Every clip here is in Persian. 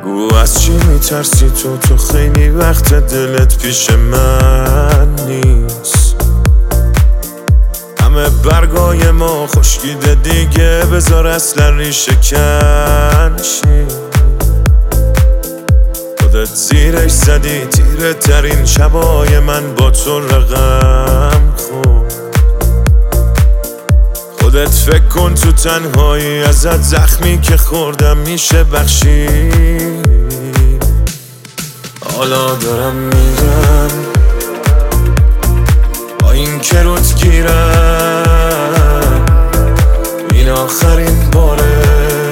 گو از چی میترسی تو خیلی وقت دلت پیش من نیست. همه برگای ما خشکیده دیگه، بذار اصلا ریشه کنشی. خودت زیرش زدی تیره ترین شبای من با تو رقم خورد. خودت فکر کن تو تنهایی ازت زخمی که خوردم میشه بخشید. حالا دارم میرم با این که روت گیرم، این آخرین باره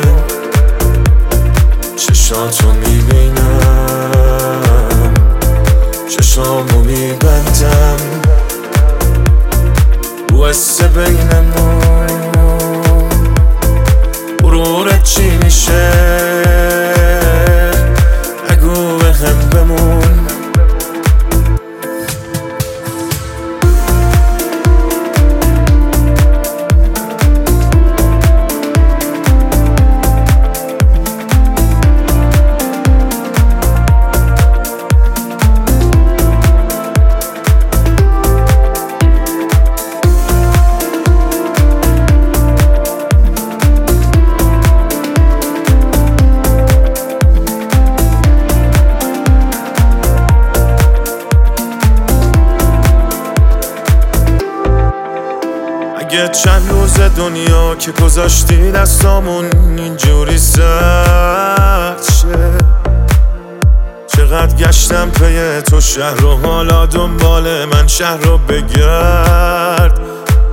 چشاتو میبینم، چشامو میبندم، واسه بینمون غرورت چی میشه؟ اگو به هم بمون. اگه چند روز دنیا که گذاشتی دستامون اینجوری سرد شه، چقدر گشتم پی تو شهر و حالا دنبال من شهر رو بگرد.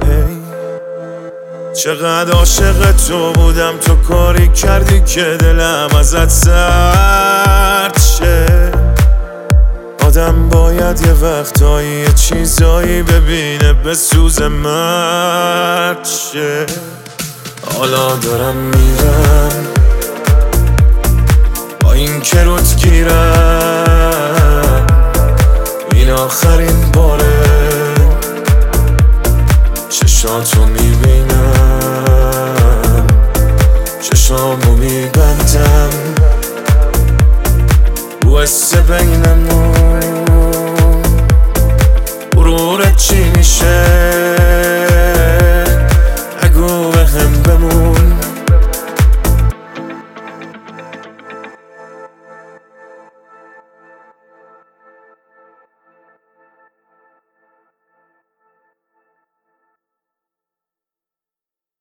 چقدر عاشق تو بودم، تو کاری کردی که دلم ازت سرد شه. آدم باید یه وقتایی یه چیزایی ببینه به سوز مرد شه. حالا دارم میرم با این که روت گیرم، این آخرین باره چشاتو میبینم، چشامو میبندم، واسه بینمون غرورت چی میشه؟